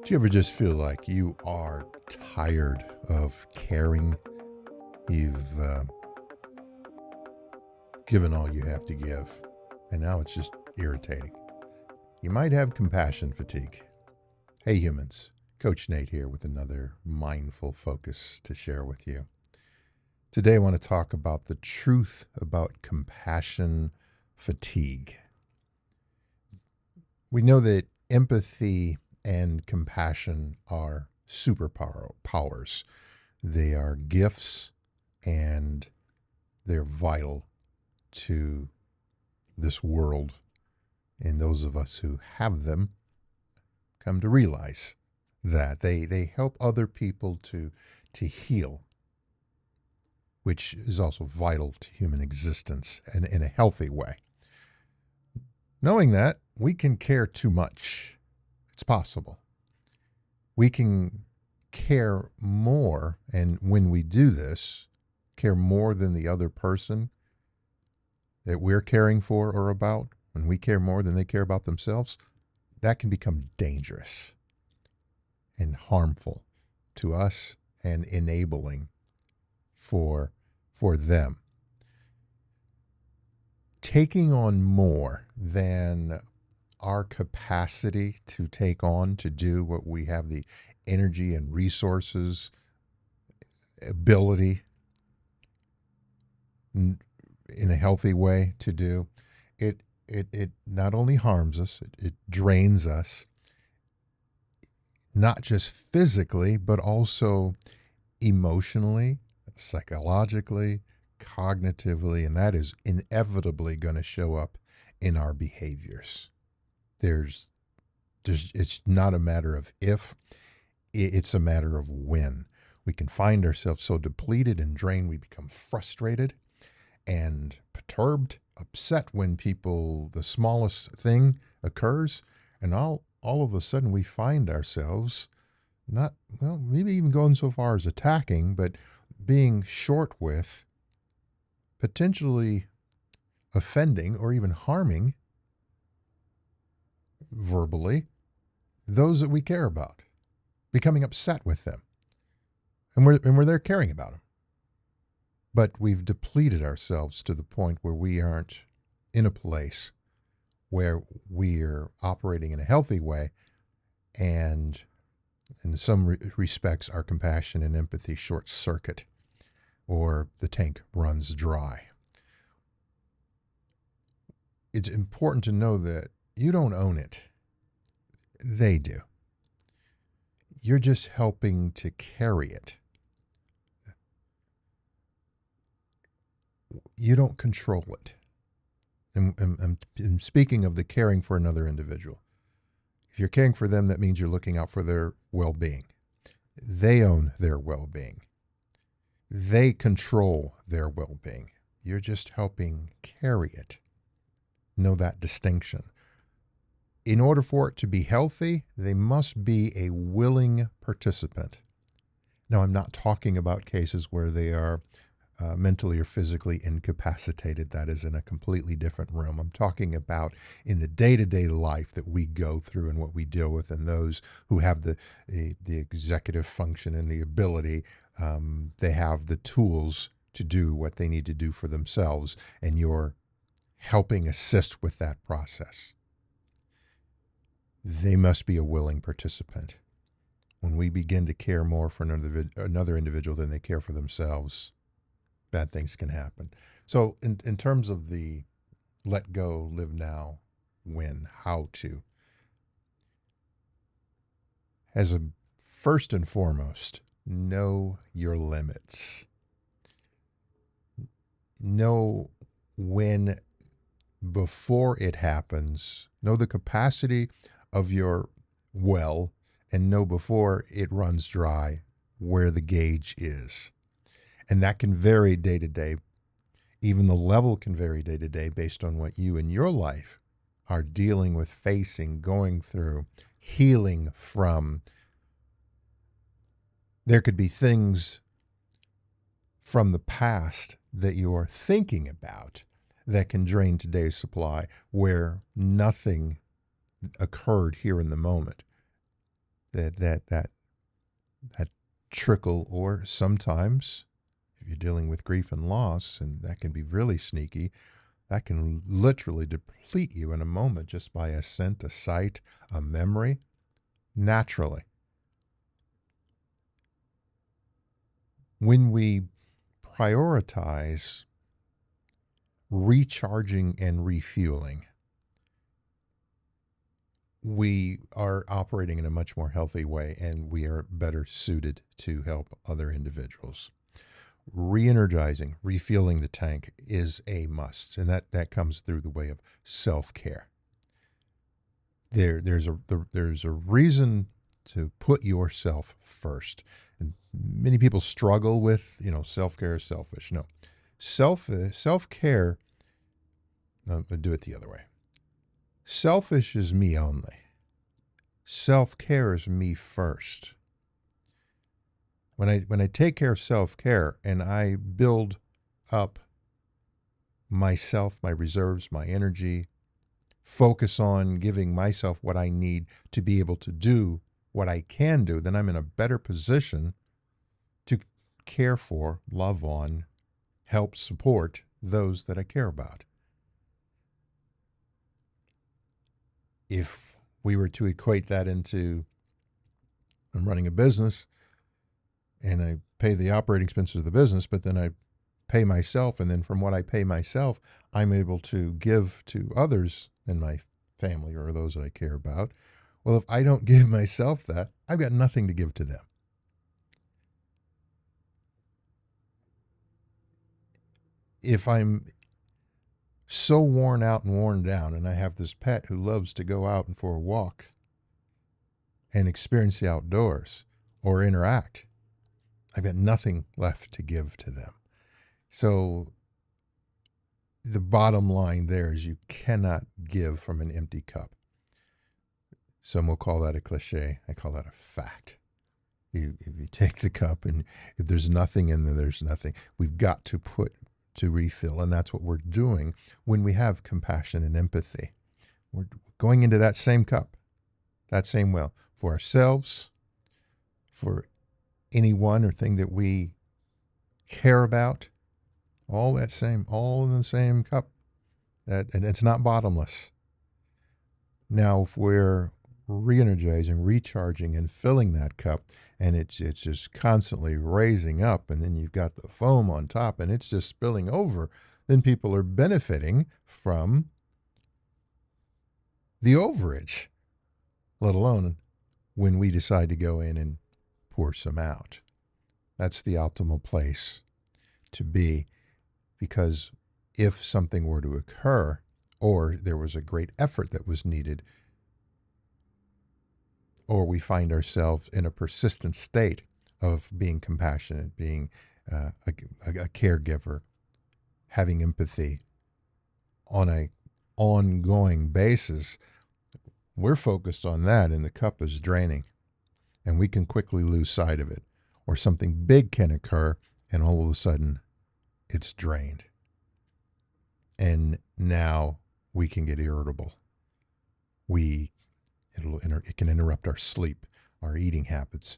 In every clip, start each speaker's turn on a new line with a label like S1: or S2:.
S1: Do you ever just feel like you are tired of caring? You've given all you have to give, and now it's just irritating. You might have compassion fatigue. Hey, humans. Coach Nate here with another mindful focus to share with you. Today, I want to talk about the truth about compassion fatigue. We know that empathy and compassion are superpowers. They are gifts and they're vital to this world. And those of us who have them come to realize that they help other people to heal, which is also vital to human existence and in a healthy way. Knowing that we can care too much, it's possible. We can care more, and when we do this, care more than the other person that we're caring for or about, when we care more than they care about themselves, that can become dangerous and harmful to us and enabling for them. Taking on more than our capacity to take on, to do what we have the energy and resources, ability in a healthy way to do, it not only harms us, it drains us, not just physically, but also emotionally, psychologically, cognitively, and that is inevitably going to show up in our behaviors. There's it's not a matter of if, it's a matter of when. We can find ourselves so depleted and drained, we become frustrated and perturbed, upset when the smallest thing occurs, and all of a sudden we find ourselves not, well, maybe even going so far as attacking, but being short with, potentially offending or even harming verbally those that we care about, becoming upset with them. And we're there caring about them. But we've depleted ourselves to the point where we aren't in a place where we're operating in a healthy way, and in some respects, our compassion and empathy short circuit, or the tank runs dry. It's important to know that you don't own it. They do. You're just helping to carry it. You don't control it. And speaking of the caring for another individual, if you're caring for them, that means you're looking out for their well-being. They own their well-being. They control their well-being. You're just helping carry it. Know that distinction. In order for it to be healthy, they must be a willing participant. Now, I'm not talking about cases where they are mentally or physically incapacitated. That is in a completely different realm. I'm talking about in the day-to-day life that we go through and what we deal with, and those who have the executive function and the ability, they have the tools to do what they need to do for themselves, and you're helping assist with that process. They must be a willing participant. When we begin to care more for another individual than they care for themselves, bad things can happen. So in terms of the let go, live now, win, how to, as a first and foremost, know your limits. Know when, before it happens, know the capacity of your well, and know before it runs dry where the gauge is. And that can vary day to day. Even the level can vary day to day based on what you in your life are dealing with, facing, going through, healing from. There could be things from the past that you're thinking about that can drain today's supply where nothing occurred here in the moment. that trickle, or sometimes if you're dealing with grief and loss, and that can be really sneaky, that can literally deplete you in a moment just by a scent, a sight, a memory, naturally. When we prioritize recharging and refueling, we are operating in a much more healthy way, and we are better suited to help other individuals. Re-energizing, refueling the tank is a must, and that comes through the way of self-care. There's a reason to put yourself first, and many people struggle with self-care is selfish. No, self-care. I'll do it the other way. Selfish is me only. Self-care is me first. When I take care of self-care and I build up myself, my reserves, my energy, focus on giving myself what I need to be able to do what I can do, then I'm in a better position to care for, love on, help support those that I care about. If we were to equate that into, I'm running a business and I pay the operating expenses of the business, but then I pay myself, and then from what I pay myself, I'm able to give to others in my family or those that I care about. Well, if I don't give myself that, I've got nothing to give to them. If I'm so worn out and worn down, and I have this pet who loves to go out and for a walk and experience the outdoors or interact, I've got nothing left to give to them. So the bottom line there is you cannot give from an empty cup. Some will call that a cliche. I call that a fact. If you take the cup and if there's nothing in there, there's nothing. We've got to put to refill, and that's what we're doing when we have compassion and empathy. We're going into that same cup, that same well, for ourselves, for anyone or thing that we care about, all in the same cup. And it's not bottomless. Now, if we're re-energizing, recharging, and filling that cup, and it's just constantly raising up, and then you've got the foam on top, and it's just spilling over, then people are benefiting from the overage, let alone when we decide to go in and pour some out. That's the optimal place to be, because if something were to occur or there was a great effort that was needed, or we find ourselves in a persistent state of being compassionate, being a caregiver, having empathy on a ongoing basis, we're focused on that and the cup is draining, and we can quickly lose sight of it, or something big can occur and all of a sudden it's drained. And now we can get irritable. It can interrupt our sleep, our eating habits,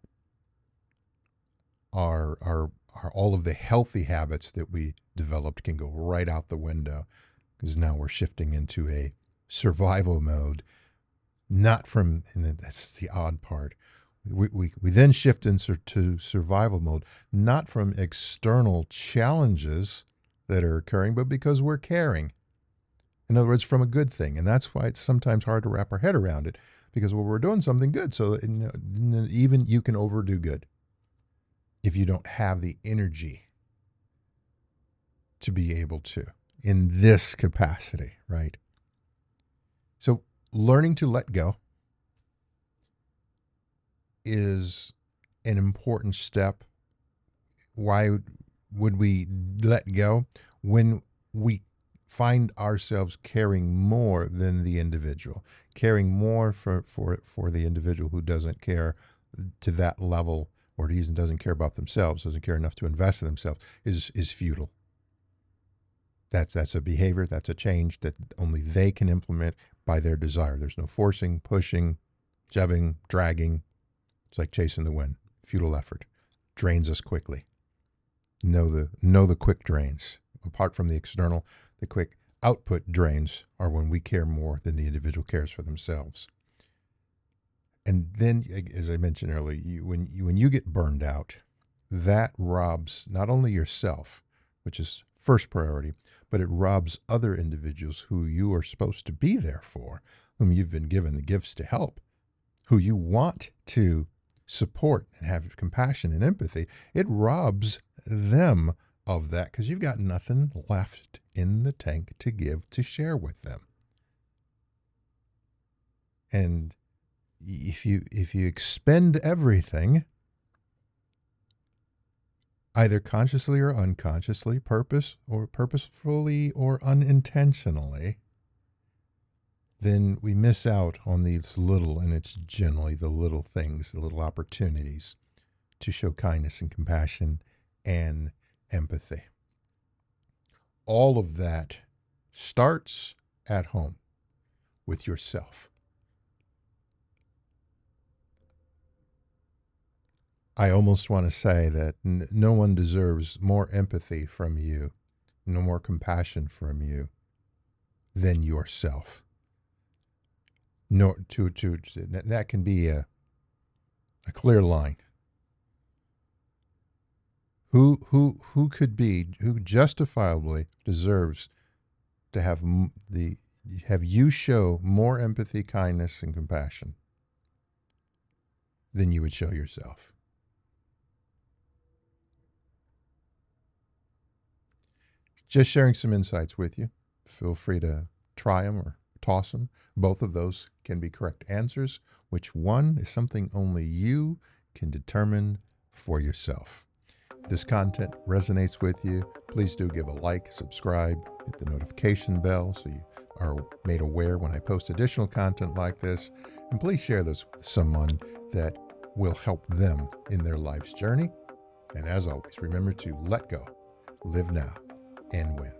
S1: our all of the healthy habits that we developed can go right out the window, because now we're shifting into a survival mode, not from, and that's the odd part. We then shift into survival mode, not from external challenges that are occurring, but because we're caring. In other words, from a good thing. And that's why it's sometimes hard to wrap our head around it, because we're doing something good. So even you can overdo good if you don't have the energy to be able to in this capacity, right? So learning to let go is an important step. Why would we let go? When we find ourselves caring more than the individual, caring more for the individual who doesn't care to that level, or doesn't care about themselves, doesn't care enough to invest in themselves, is futile. That's a behavior, that's a change that only they can implement by their desire. There's no forcing, pushing, Shoving, dragging, it's like chasing the wind. Futile effort. Drains us quickly. Know the quick drains. Apart from the external, the quick output drains are when we care more than the individual cares for themselves. And then, as I mentioned earlier, when you get burned out, that robs not only yourself, which is first priority, but it robs other individuals who you are supposed to be there for, whom you've been given the gifts to help, who you want to support and have compassion and empathy. It robs them of that because you've got nothing left in the tank to give, to share with them. And if you expend everything, either consciously or unconsciously, purposefully or unintentionally, then we miss out on these little, and it's generally the little things, the little opportunities to show kindness and compassion and empathy. All of that starts at home with yourself. I almost want to say that no one deserves more empathy from you, no more compassion from you than yourself. No, that can be a clear line. Who justifiably deserves to have you show more empathy, kindness, and compassion than you would show yourself? Just sharing some insights with you. Feel free to try them or toss them. Both of those can be correct answers. Which one is something only you can determine for yourself? If this content resonates with you, please do give a like, subscribe, hit the notification bell so you are made aware when I post additional content like this. And please share this with someone that will help them in their life's journey. And as always, remember to let go, live now, and win.